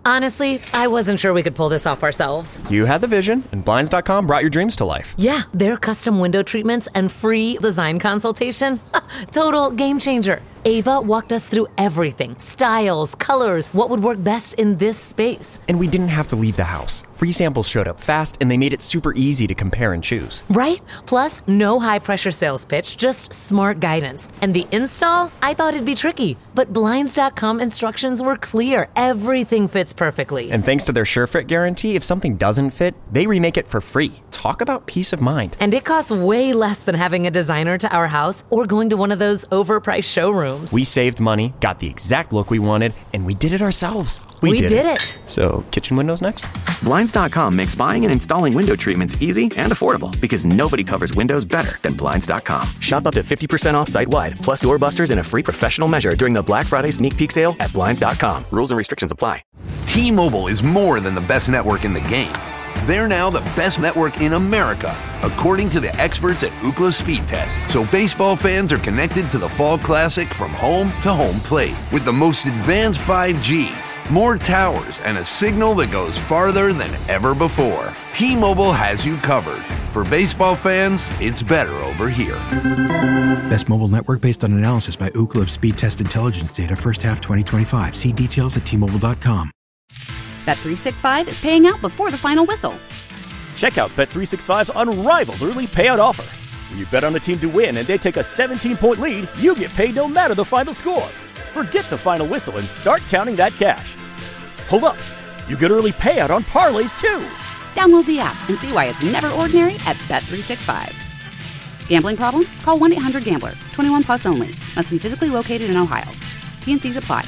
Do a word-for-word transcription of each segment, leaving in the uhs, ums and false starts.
Honestly, I wasn't sure we could pull this off ourselves. You had the vision, and Blinds dot com brought your dreams to life. Yeah, their custom window treatments and free design consultation. Total game changer. Ava walked us through everything. Styles, colors, what would work best in this space. And we didn't have to leave the house. Free samples showed up fast, and they made it super easy to compare and choose. Right? Plus, no high-pressure sales pitch, just smart guidance. And the install? I thought it'd be tricky. But Blinds dot com instructions were clear. Everything fits perfectly. And thanks to their SureFit guarantee, if something doesn't fit, they remake it for free. Talk about peace of mind. And it costs way less than having a designer to our house or going to one of those overpriced showrooms. We saved money, got the exact look we wanted, and we did it ourselves. We, we did, did it. it. So, kitchen windows next? Blinds dot com makes buying and installing window treatments easy and affordable because nobody covers windows better than Blinds dot com. Shop up to fifty percent off site-wide, plus doorbusters and a free professional measure during the Black Friday sneak peek sale at Blinds dot com. Rules and restrictions apply. T-Mobile is more than the best network in the game. They're now the best network in America, according to the experts at Ookla Speed Test. So baseball fans are connected to the Fall Classic from home to home plate with the most advanced five G, more towers, and a signal that goes farther than ever before. T-Mobile has you covered. For baseball fans, it's better over here. Best mobile network based on analysis by Ookla of Speed Test Intelligence data first half twenty twenty-five. See details at T Mobile dot com. Bet three sixty-five is paying out before the final whistle. Check out Bet three sixty-five's unrivaled early payout offer. When you bet on the team to win and they take a seventeen-point lead, you get paid no matter the final score. Forget the final whistle and start counting that cash. Hold up. You get early payout on parlays, too. Download the app and see why it's never ordinary at Bet three sixty-five. Gambling problem? Call one eight hundred gambler. twenty-one plus only. Must be physically located in Ohio. T and C's apply.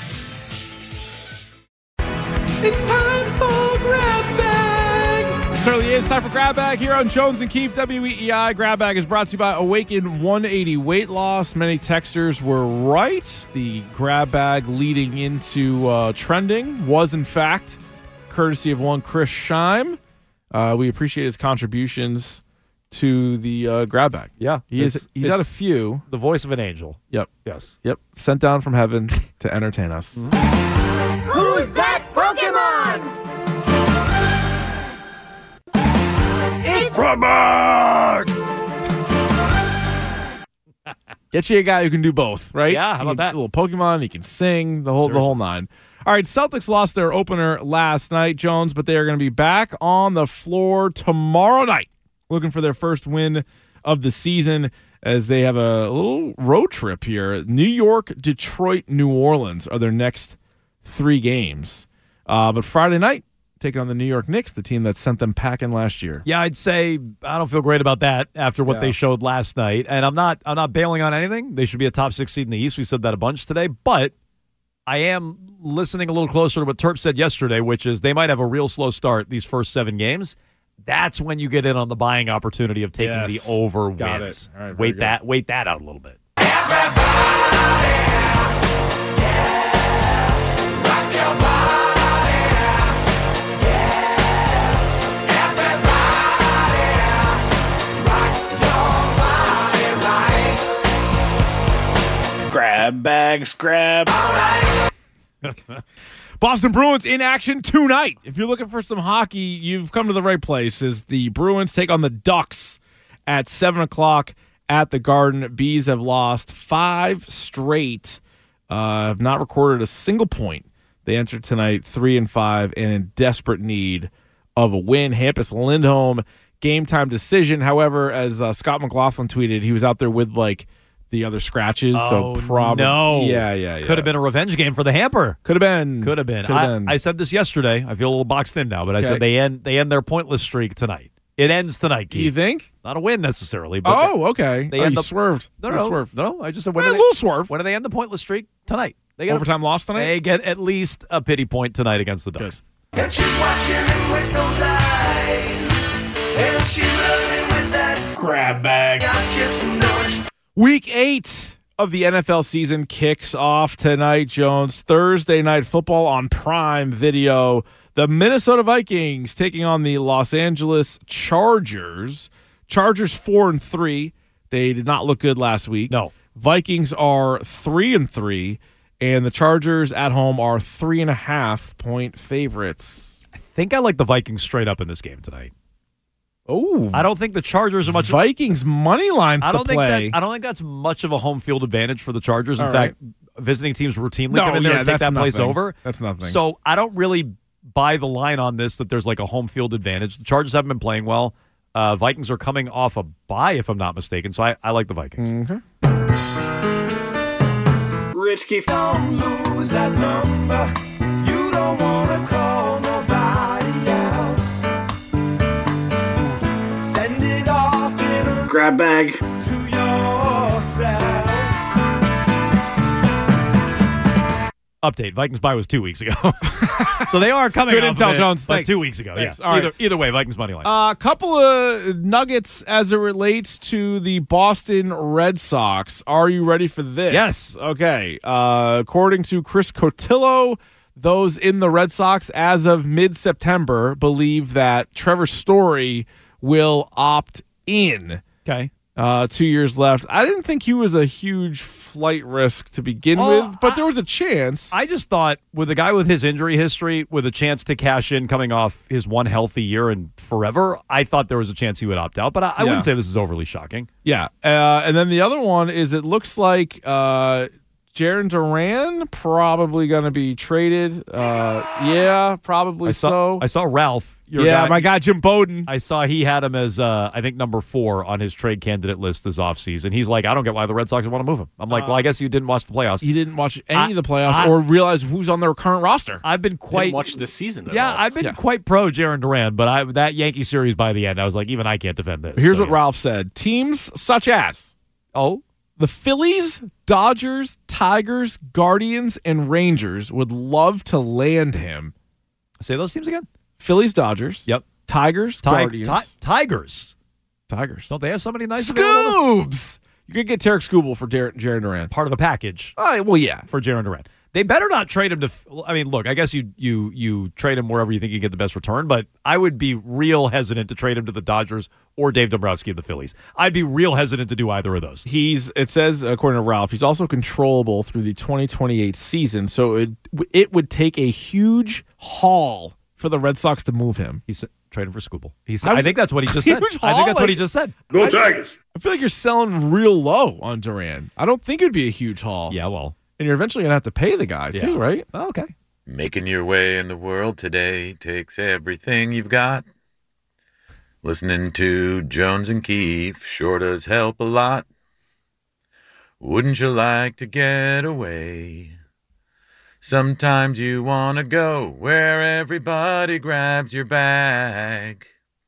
It's time for Grab Bag! It certainly is time for Grab Bag here on Jones and Keefe, W E E I. Grab Bag is brought to you by Awaken one eighty Weight Loss. Many texters were right. The Grab Bag leading into uh, trending was, in fact, courtesy of one Chris Scheim. Uh, we appreciate his contributions to the uh, Grab Bag. Yeah. He is, he's had a few. The voice of an angel. Yep. Yes. Yep. Sent down from heaven to entertain us. Mm-hmm. Who's that Pokemon? It's Frogmog! Get you a guy who can do both, right? Yeah, how he about can, that? A little Pokemon, he can sing, the whole Seriously. the whole nine. All right, Celtics lost their opener last night, Jones, but they are going to be back on the floor tomorrow night, looking for their first win of the season as they have a little road trip here. New York, Detroit, New Orleans are their next three games. Uh, but Friday night, taking on the New York Knicks, the team that sent them packing last year. Yeah, I'd say I don't feel great about that after what Yeah. they showed last night. And I'm not I'm not bailing on anything. They should be a top six seed in the East. We said that a bunch today. But I am listening a little closer to what Terp said yesterday, which is they might have a real slow start these first seven games. That's when you get in on the buying opportunity of taking Yes. the over Got wins. it. All right, very wait good. that wait that out a little bit. Grab bags, grab. Boston Bruins in action tonight. If you're looking for some hockey, you've come to the right place. As the Bruins take on the Ducks at seven o'clock at the Garden. Bees have lost five straight, uh, have not recorded a single point. They entered tonight three and five and in desperate need of a win. Hampus Lindholm, game time decision. However, as uh, Scott McLaughlin tweeted, he was out there with like the other scratches. Oh, so probably, no. yeah, yeah, yeah. Could have been a revenge game for the Hamper. Could have been. Could have been. Could have I, been. I said this yesterday. I feel a little boxed in now, but I Okay. said they end they end their pointless streak tonight. It ends tonight, Keith. You think? Not a win necessarily. But Oh, okay. They oh, end you up swerved. No, You no, swerved. no. I just said when Eh, do a they, little swerve. when do they end the pointless streak tonight? They get Overtime loss tonight? They get at least a pity point tonight against the Ducks. And she's watching him with those eyes. And she's loving with that grab bag. I just know it's Week eight of the N F L season kicks off tonight, Jones. Thursday night football on Prime Video. The Minnesota Vikings taking on the Los Angeles Chargers. Chargers four and three. They did not look good last week. No. Vikings are three and three. And the Chargers at home are three and a half point favorites. I think I like the Vikings straight up in this game tonight. Oh, I don't think the Chargers are much. Vikings money lines I don't to think play. that. I don't think that's much of a home field advantage for the Chargers. In All fact, right. visiting teams routinely No, come in there yeah, and take that's that place nothing. over. That's nothing. So I don't really buy the line on this that there's like a home field advantage. The Chargers haven't been playing well. Uh, Vikings are coming off a bye, if I'm not mistaken. So I, I like the Vikings. Mm-hmm. Rich Keefe, don't lose that number. You don't want to call nobody else. Send it off in a grab bag to yourself. Update: Vikings bye was two weeks ago, so they are coming. Good off intel, of it, Jones. but Thanks. two weeks ago. Thanks. Yeah. All Either, right. either way, Vikings money line. A uh, couple of nuggets as it relates to the Boston Red Sox. Are you ready for this? Yes. Okay. Uh, according to Chris Cotillo, those in the Red Sox as of mid-September believe that Trevor Story will opt in. Okay. Uh, two years left. I didn't think he was a huge flight risk to begin Oh, with, but I- there was a chance. I just thought with a guy with his injury history, with a chance to cash in coming off his one healthy year and forever, I thought there was a chance he would opt out. But I, I Yeah. wouldn't say this is overly shocking. Yeah. Uh, and then the other one is it looks like uh, Jarren Duran probably going to be traded. Uh, yeah, probably I saw, so. I saw Ralph. Your yeah, guy, my guy Jim Bowden. I saw he had him as, uh, I think, number four on his trade candidate list this offseason. He's like, I don't get why the Red Sox want to move him. I'm like, Uh, well, I guess you didn't watch the playoffs. He didn't watch any I- of the playoffs I- or realize who's on their current roster. I've been quite Didn't watch this season at yeah, all. I've been Yeah. quite pro Jarren Duran, but I, that Yankee series by the end, I was like, even I can't defend this. Here's So, what yeah. Ralph said. Teams such as Oh, the Phillies, Dodgers, Tigers, Guardians, and Rangers would love to land him. say those teams again. Phillies, Dodgers. Yep. Tigers, Ti- Guardians. Ti- Tigers. Tigers. Don't they have somebody nice available? Scoobs! You could get Tarek Skubal for Dar- Jarren Duran. Part of a package. Uh, well, yeah. For Jarren Duran. They better not trade him to. I mean, look, I guess you you you trade him wherever you think you get the best return, but I would be real hesitant to trade him to the Dodgers or Dave Dombrowski of the Phillies. I'd be real hesitant to do either of those. He's. It says, according to Ralph, he's also controllable through the twenty twenty-eight season, so it it would take a huge haul for the Red Sox to move him. He's trading for Skubal. He's. I I, was- think that's what he just said. Huge I think haul? that's what he Like- just said. Go Tigers. I feel like you're selling real low on Duran. I don't think it'd be a huge haul. Yeah, well, And you're eventually going to have to pay the guy, too, Yeah. right? oh, okay. Making your way in the world today takes everything you've got. Listening to Jones and Keefe sure does help a lot. Wouldn't you like to get away? Sometimes you want to go where everybody grabs your bag.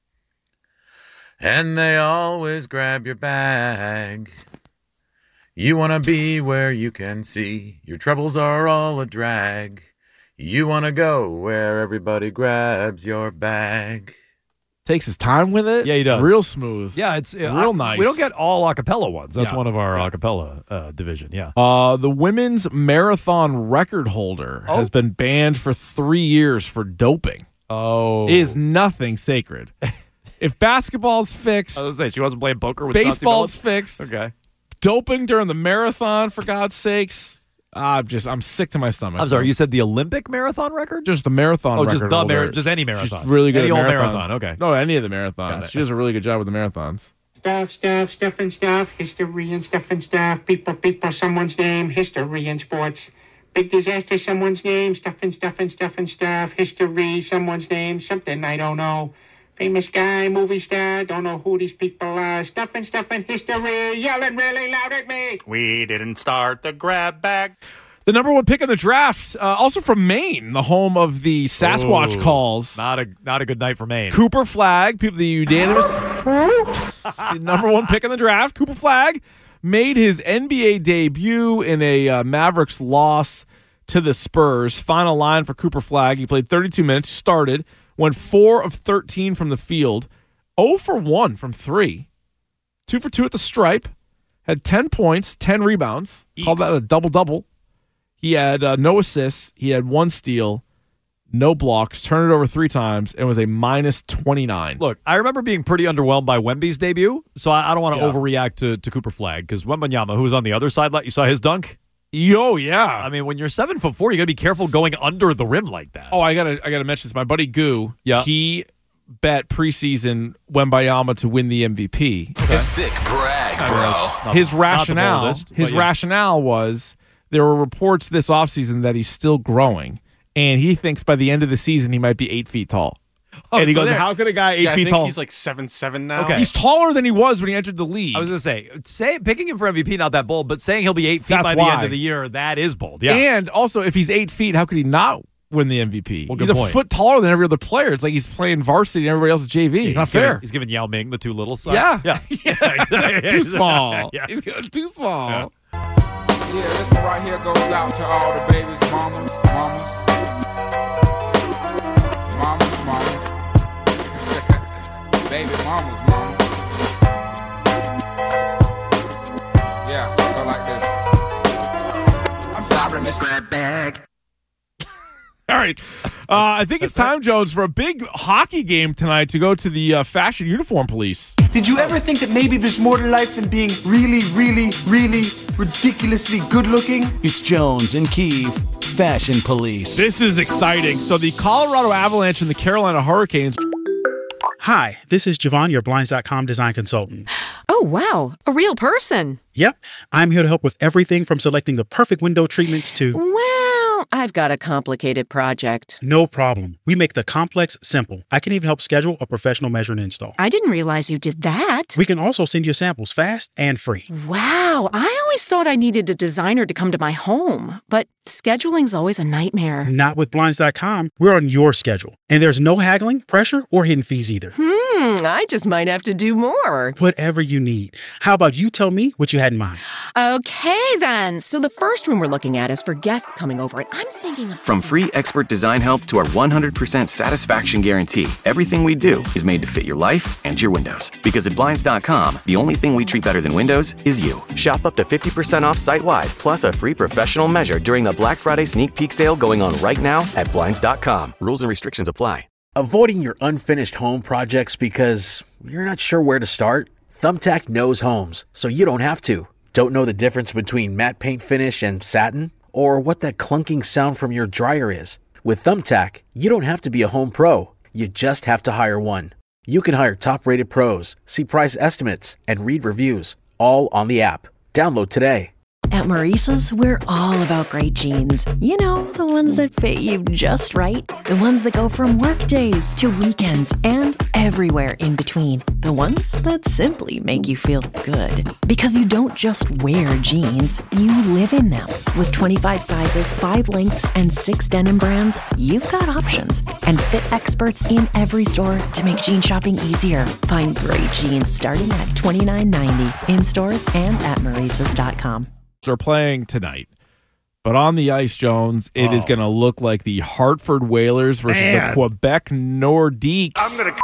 And they always grab your bag. You want to be where you can see your troubles are all a drag. You want to go where everybody grabs your bag. Takes his time with it. Yeah, he does. Real smooth. Yeah, it's Real I- nice. We don't get all acapella ones. That's Yeah. one of our acapella uh, division. Yeah. Uh, the women's marathon record holder Oh. has been banned for three years for doping. Oh, Is nothing sacred. If basketball's fixed, I was gonna say she wasn't playing poker with Chauncey baseball's Billups? fixed. Okay. Doping during the marathon, for God's sakes. I'm just, I'm sick to my stomach. I'm sorry. You said the Olympic marathon record? Just the marathon Oh, record just the holder. mar- just any marathon. She's really good Any at old marathons. marathon, okay. No, any of the Got marathons. it. She does a really good job with the marathons. Stuff, stuff, stuff and stuff, history and stuff and stuff, people, people, someone's name, history and sports. Big disaster, someone's name, stuff and stuff and stuff and stuff, history, someone's name, something I don't know. Famous guy, movie star, don't know who these people are. Stuff and stuff and history, yelling really loud at me. We didn't start the grab bag. The number one pick in the draft, uh, also from Maine, the home of the Sasquatch Ooh, calls. Not a not a good night for Maine. Cooper Flagg, people, the unanimous the number one pick in the draft. Cooper Flagg made his N B A debut in a uh, Mavericks loss to the Spurs. Final line for Cooper Flagg: he played thirty-two minutes, started, went four of thirteen from the field, zero for one from three, two for two at the stripe, had ten points, ten rebounds. Eeks. Called that a double double. He had uh, no assists. He had one steal, no blocks, turned it over three times, and was a minus twenty-nine. Look, I remember being pretty underwhelmed by Wemby's debut, so I, I don't want to Yeah. overreact to, to Cooper Flagg because Wembanyama, who was on the other side, you saw his dunk? Yo, yeah. I mean, when you're seven foot four, you got to be careful going under the rim like that. Oh, I gotta, I gotta mention this. My buddy Goo, yeah. he bet preseason Wembayama to win the M V P. Okay. Sick brag, bro. His Not, rationale, not boldest, his yeah. rationale was there were reports this offseason that he's still growing, and he thinks by the end of the season he might be eight feet tall. Oh, and he so goes, there- "How could a guy eight yeah, I feet think tall? He's like seven seven now. Okay. He's taller than he was when he entered the league." I was going to say, say, picking him for M V P, not that bold, but saying he'll be eight feet That's by the why. end of the year, that is bold. Yeah. And also, if he's eight feet, how could he not win the M V P? Well, good he's a point. foot taller than every other player. It's like he's playing varsity and everybody else is J V. Yeah, it's not he's giving, fair. He's giving Yao Ming the two little side. Yeah. Yeah. yeah, exactly. Too small. Yeah. He's too small. Yeah. Yeah, this one right here goes out to all the babies, mamas, mamas. Mamas, mamas. Baby mamas, mamas. Yeah, go like this. I'm sorry, Mister Bag. All right. Uh, I think it's time, Jones, for a big hockey game tonight to go to the uh, Fashion Uniform Police. Did you ever think that maybe there's more to life than being really, really, really ridiculously good looking? It's Jones and Keefe, Fashion Police. This is exciting. So the Colorado Avalanche and the Carolina Hurricanes. Hi, this is Javon, your Blinds dot com design consultant. Oh, wow. A real person. Yep, I'm here to help with everything from selecting the perfect window treatments to... Well, I've got a complicated project. No problem. We make the complex simple. I can even help schedule a professional measure and install. I didn't realize you did that. We can also send you samples fast and free. Wow. I always thought I needed a designer to come to my home, but scheduling's always a nightmare. Not with Blinds dot com. We're on your schedule. And there's no haggling, pressure, or hidden fees either. Hmm, I just might have to do more. Whatever you need. How about you tell me what you had in mind? Okay, then. So the first room we're looking at is for guests coming over, and I'm thinking of... From free expert design help to our one hundred percent satisfaction guarantee, everything we do is made to fit your life and your windows. Because at Blinds dot com, the only thing we treat better than windows is you. Shop up to fifty percent off site-wide, plus a free professional measure during the Black Friday sneak peek sale going on right now at Blinds dot com. Rules and restrictions apply. Avoiding your unfinished home projects because you're not sure where to start? Thumbtack knows homes, so you don't have to. Don't know the difference between matte paint finish and satin? Or what that clunking sound from your dryer is? With Thumbtack, you don't have to be a home pro. You just have to hire one. You can hire top-rated pros, see price estimates, and read reviews, all on the app. Download today. At Maurice's, we're all about great jeans. You know, the ones that fit you just right. The ones that go from work days to weekends and everywhere in between. The ones that simply make you feel good. Because you don't just wear jeans, you live in them. With twenty-five sizes, five lengths, and six denim brands, you've got options. And fit experts in every store to make jean shopping easier. Find great jeans starting at twenty-nine ninety in stores and at Maurice's dot com. Are playing tonight, but on the ice, Jones, it oh. is going to look like the Hartford Whalers versus Man. the Quebec Nordiques. I'm gonna.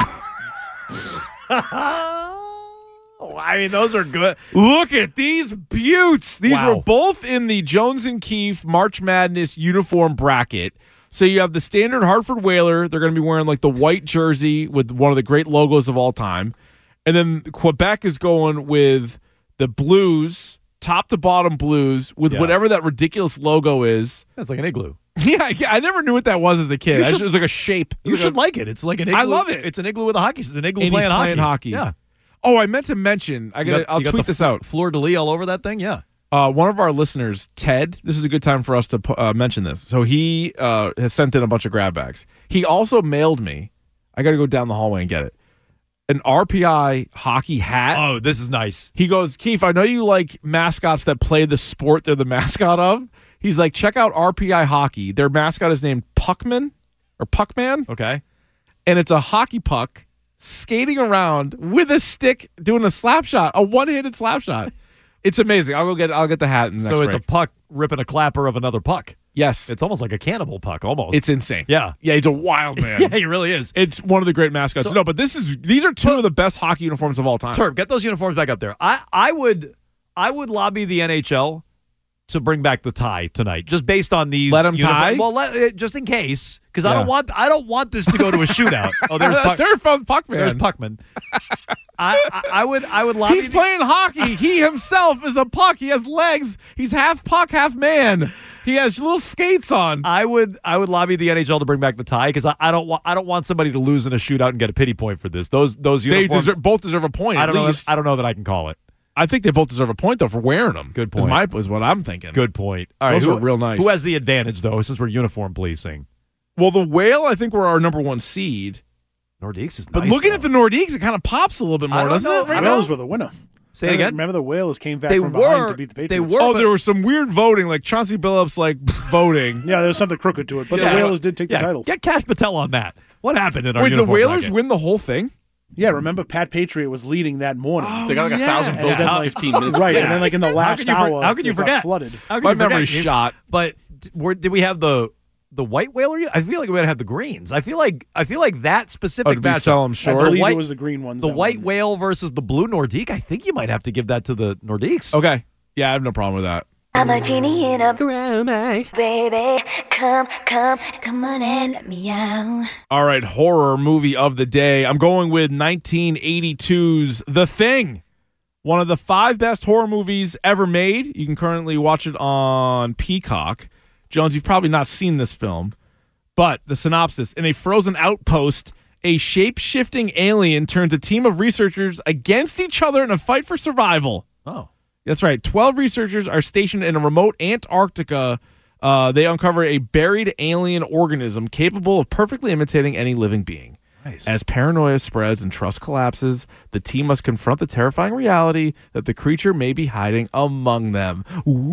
Oh, I mean, those are good. Look at these beauts. These Wow. were both in the Jones and Keefe March Madness uniform bracket. So you have the standard Hartford Whaler. They're going to be wearing like the white jersey with one of the great logos of all time, and then Quebec is going with the blues. Top to bottom blues with Yeah. whatever that ridiculous logo is. That's like an igloo. Yeah, yeah, I never knew what that was as a kid. You I should- just, it was like a shape. It You was should like like it. It's like an igloo. I love it. It's an igloo with a hockey. It's an igloo and playing, he's playing hockey. Yeah. Oh, I meant to mention. I You got. got- I'll you got tweet the this out. Fleur de lis all over that thing. Yeah. Uh, one of our listeners, Ted. This is a good time for us to uh, mention this. So he uh, has sent in a bunch of grab bags. He also mailed me. I got to go down the hallway and get it. An R P I hockey hat. Oh, this is nice. He goes, Keefe, I know you like mascots that play the sport they're the mascot of. He's like, check out R P I Hockey. Their mascot is named Puckman or Puckman. Okay. And it's a hockey puck skating around with a stick doing a slap shot, a one-handed slap shot. It's amazing. I'll go get I'll get the hat in the next So it's break. a puck ripping a clapper of another puck. Yes. It's almost like a cannibal puck, almost. It's insane. Yeah. Yeah, he's a wild man. Yeah, he really is. It's one of the great mascots. So- no, but this is these are two of the best hockey uniforms of all time. Turb, get those uniforms back up there. I, I would I would lobby the N H L to bring back the tie tonight, just based on these. Let 'em uniform- tie? Well, let, uh, just in case, because I Yeah. don't want I don't want this to go to a shootout. Oh, there's That's Puck, her from Puckman. there's Puckman. I, I I would I would lobby. He's the- playing hockey. He himself is a puck. He has legs. He's half puck, half man. He has little skates on. I would I would lobby the N H L to bring back the tie because I, I don't want I don't want somebody to lose in a shootout and get a pity point for this. Those those They uniforms. deserve, both deserve a point. I at don't know. least. If, I don't know that I can call it. I think they both deserve a point though for wearing them. Good Is point. my is what I'm thinking. Good point. All right, Those who, are real nice. Who has the advantage though? Since we're uniform policing, Well, the Whale, I think, were our number one seed. Nordiques is But nice, looking though. at the Nordiques, it kind of pops a little bit I more, don't doesn't know. it? I Right don't now? know. Whales were the winner. Say it Remember- again? Remember the Whales came back They from were- behind to beat the they Patriots. were- Oh, but- there was some weird voting, like Chauncey Billups, like voting. Yeah, there was something crooked to it, but Yeah. the Whalers did take Yeah, the title. Get Cash Patel on that. What happened in our Wait, the uniform Whalers bracket? win the whole thing? Yeah, remember Pat Patriot was leading that morning. They got like yeah. a thousand And votes then, in like- fifteen minutes. Right, Yeah. and then like in the How last could you for- hour, how could you it got forget? flooded. How could My you forget? memory's You- shot. But d- were, did we have the the white whaler? I feel like we would have had the greens. I feel like I feel like that specific Oh, did we matchup. sell 'em I short? believe white- it was the green ones. The that white won. whale versus the blue Nordique. I think you might have to give that to the Nordiques. Okay. Yeah, I have no problem with that. I'm a genie in a ground bag. Baby, come, come, come on and let me out. All right, horror movie of the day. I'm going with nineteen eighty-two's The Thing. One of the five best horror movies ever made. You can currently watch it on Peacock. Jones, you've probably not seen this film, but the synopsis: in a frozen outpost, a shape-shifting alien turns a team of researchers against each other in a fight for survival. Oh. That's right. twelve researchers are stationed in a remote Antarctica. Uh, they uncover a buried alien organism capable of perfectly imitating any living being. Nice. As paranoia spreads and trust collapses, the team must confront the terrifying reality that the creature may be hiding among them.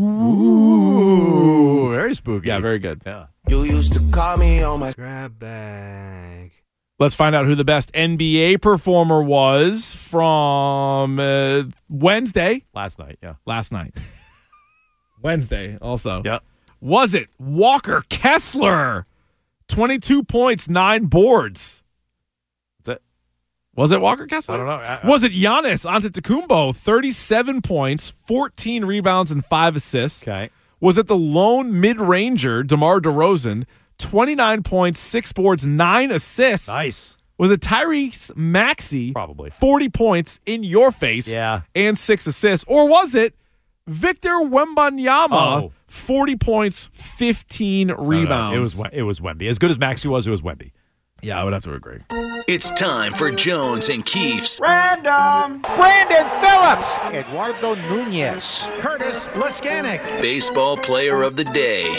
Ooh. Very spooky. Yeah, very good. Yeah. You used to call me on my grab bag. Let's find out who the best N B A performer was from uh, Wednesday. Last night, yeah. Last night. Wednesday also. Yeah. Was it Walker Kessler? twenty-two points, nine boards. That's it. Was it Walker Kessler? I don't know. I- I- Was it Giannis Antetokounmpo? thirty-seven points, fourteen rebounds, and five assists. Okay. Was it the lone mid-ranger, DeMar DeRozan? twenty-nine points, six boards, nine assists. Nice. Was it Tyrese Maxey? Probably. forty points in your face. Yeah. And six assists. Or was it Victor Wembanyama? Oh. forty points, fifteen No, no, rebounds. it was Wem- it was Wemby. As good as Maxey was, it was Wemby. Yeah, I would have to agree. It's time for Jones and Keefe's Random. Brandon Phillips. Eduardo Nunez. Curtis Leskanik. Baseball Player of the Day.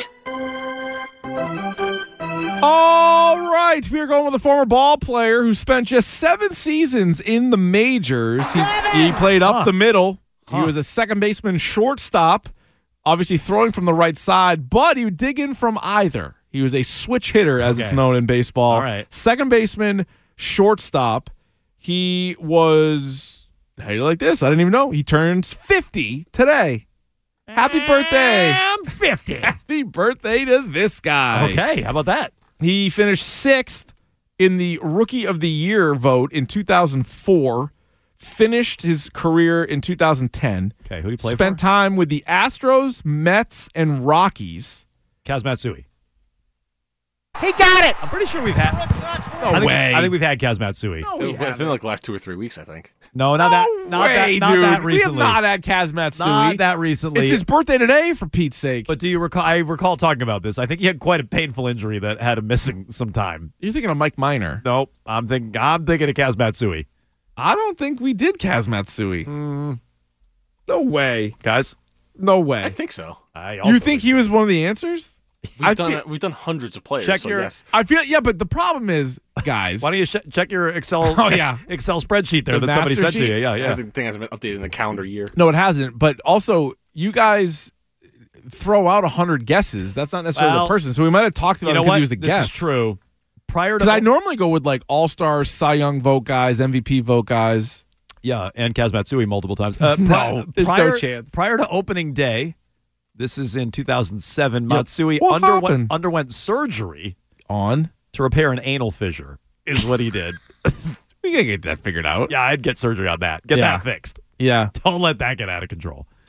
All right, we are going with a former ball player who spent just seven seasons in the majors. He, he played up Huh. the middle. He Huh. was a second baseman, shortstop, obviously throwing from the right side, but he would dig in from either. He was a switch hitter, as Okay. it's known in baseball. All right. Second baseman, shortstop. He was, how do you like this? I didn't even know. He turns fifty today. Happy birthday. I'm fifty. Happy birthday to this guy. Okay, how about that? He finished sixth in the Rookie of the Year vote in two thousand four. Finished his career in two thousand ten. Okay, who did he play Spent for? time with the Astros, Mets, and Rockies. Kaz Matsui. He got it. I'm pretty sure we've had. No I think, way. I think we've had Kaz Matsui. No, we Within haven't. like the last two or three weeks, I think. No, not No that. Not way, that. Not dude. that We have recently. not had Kaz Matsui. Not that recently. It's his birthday today, for Pete's sake. But do you recall? I recall talking about this. I think he had quite a painful injury that had him missing some time. You're thinking of Mike Minor. Nope. I'm thinking. I'm thinking of Kaz Matsui. I don't think we did Kaz Matsui. Mm. No way. Guys, No way. I think so. I also You think he was one of the answers? We've I done feel- we've done hundreds of players. Check so your- yes. I feel, yeah, but the problem is, guys. Why don't you sh- check your Excel? Oh, yeah. Excel spreadsheet there The that somebody master sent to sheet? you. Yeah, I yeah. think hasn't been updated in the calendar year. No, it hasn't. But also, you guys throw out one hundred guesses. That's not necessarily Well, the person. So we might have talked about You know it because what? he was a this guest. is true. Prior to Because I normally go with like All-Star, Cy Young vote guys, M V P vote guys. Yeah, and Kaz Matsui multiple times. Uh, No, prior, there's no prior- chance. Prior to opening day, this is in two thousand seven, Yep. Matsui What underwent, happened? underwent surgery On. to repair an anal fissure, is what he did. We gotta get that figured out. Yeah, I'd get surgery on that. Get Yeah. that fixed. Yeah. Don't let that get out of control.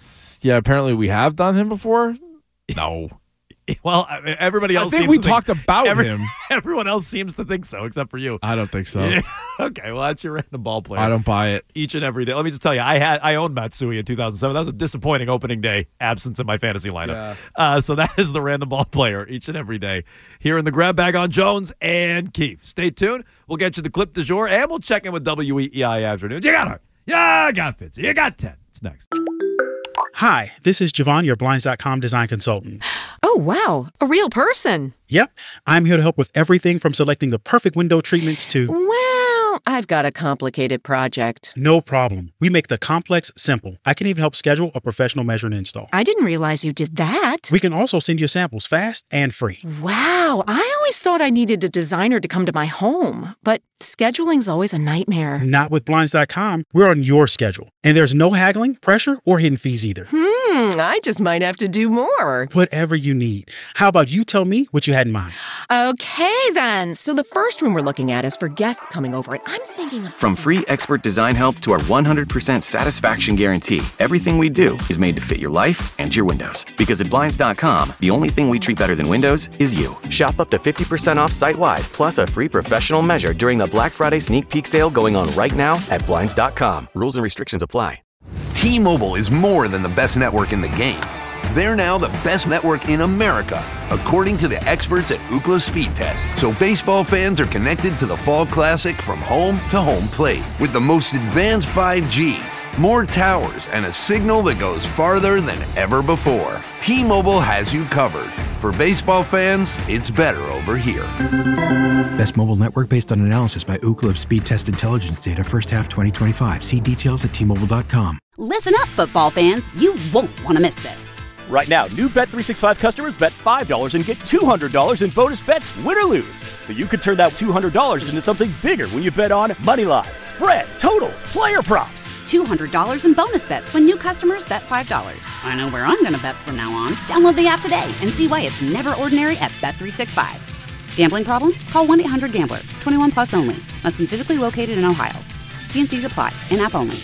Yeah, apparently we have done him before. No. Well, I mean, everybody else I think seems we to talked think, about every, him. Everyone else seems to think so, except for you. I don't think so. Yeah. Okay, well, that's your random ball player. I don't buy it. Each and every day. Let me just tell you, I had I owned Matsui in two thousand seven. That was a disappointing opening day absence in my fantasy lineup. Yeah. Uh, so that is the random ball player each and every day here in the grab bag on Jones and Keefe. Stay tuned. We'll get you the clip du jour, and we'll check in with W E E I afternoons. You got her. Yeah, I got Fitzy. You got ten. It's next. Hi, this is Javon, your Blinds dot com design consultant. Oh, wow. A real person. Yep, I'm here to help with everything from selecting the perfect window treatments to... Well, I've got a complicated project. No problem. We make the complex simple. I can even help schedule a professional measure and install. I didn't realize you did that. We can also send you samples fast and free. Wow, I always thought I needed a designer to come to my home, but scheduling's always a nightmare. Not with Blinds dot com. We're on your schedule. And there's no haggling, pressure, or hidden fees either. Hmm, I just might have to do more. Whatever you need. How about you tell me what you had in mind? Okay, then. So the first room we're looking at is for guests coming over, and I'm thinking of... From free expert design help to our one hundred percent satisfaction guarantee, everything we do is made to fit your life and your windows. Because at Blinds dot com, the only thing we treat better than windows is you. Shop up to fifty percent off site-wide, plus a free professional measure during the Black Friday sneak peek sale going on right now at Blinds dot com. Rules and restrictions apply. T-Mobile is more than the best network in the game. They're now the best network in America, according to the experts at Ookla Speed Test. So baseball fans are connected to the Fall Classic from home to home plate with the most advanced five G, more towers, and a signal that goes farther than ever before. T-Mobile has you covered. For baseball fans, it's better over here. Best mobile network based on analysis by Ookla of Speed Test Intelligence data first half twenty twenty-five. See details at T Mobile dot com. Listen up, football fans. You won't want to miss this. Right now, new Bet three sixty-five customers bet five dollars and get two hundred dollars in bonus bets, win or lose. So you could turn that two hundred dollars into something bigger when you bet on money line, spread, totals, player props. two hundred dollars in bonus bets when new customers bet five dollars. I know where I'm going to bet from now on. Download the app today and see why it's never ordinary at Bet three sixty-five. Gambling problem? Call one eight hundred gambler. twenty-one plus only. Must be physically located in Ohio. T and C's apply. In-app only.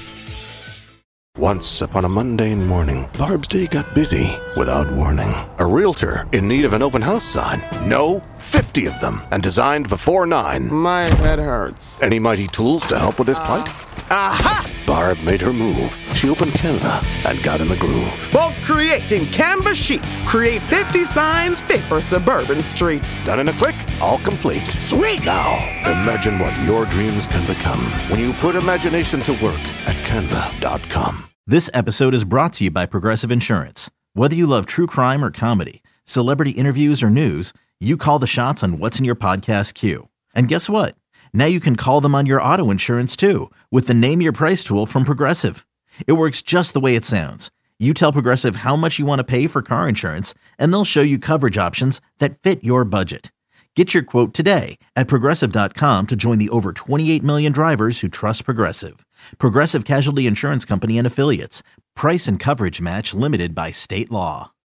Once upon a mundane morning, Barb's day got busy without warning. A realtor in need of an open house sign. No, fifty of them, and designed before nine. My head hurts. Any mighty tools to help with his plight? Aha! Barb made her move. She opened Canva and got in the groove. Bulk creating Canva sheets. Create fifty signs fit for suburban streets. Done in a click, all complete. Sweet! Now, imagine what your dreams can become when you put imagination to work at canva dot com. This episode is brought to you by Progressive Insurance. Whether you love true crime or comedy, celebrity interviews or news, you call the shots on what's in your podcast queue. And guess what? Now you can call them on your auto insurance too with the Name Your Price tool from Progressive. It works just the way it sounds. You tell Progressive how much you want to pay for car insurance, and they'll show you coverage options that fit your budget. Get your quote today at Progressive dot com to join the over twenty-eight million drivers who trust Progressive. Progressive Casualty Insurance Company and Affiliates. Price and coverage match limited by state law.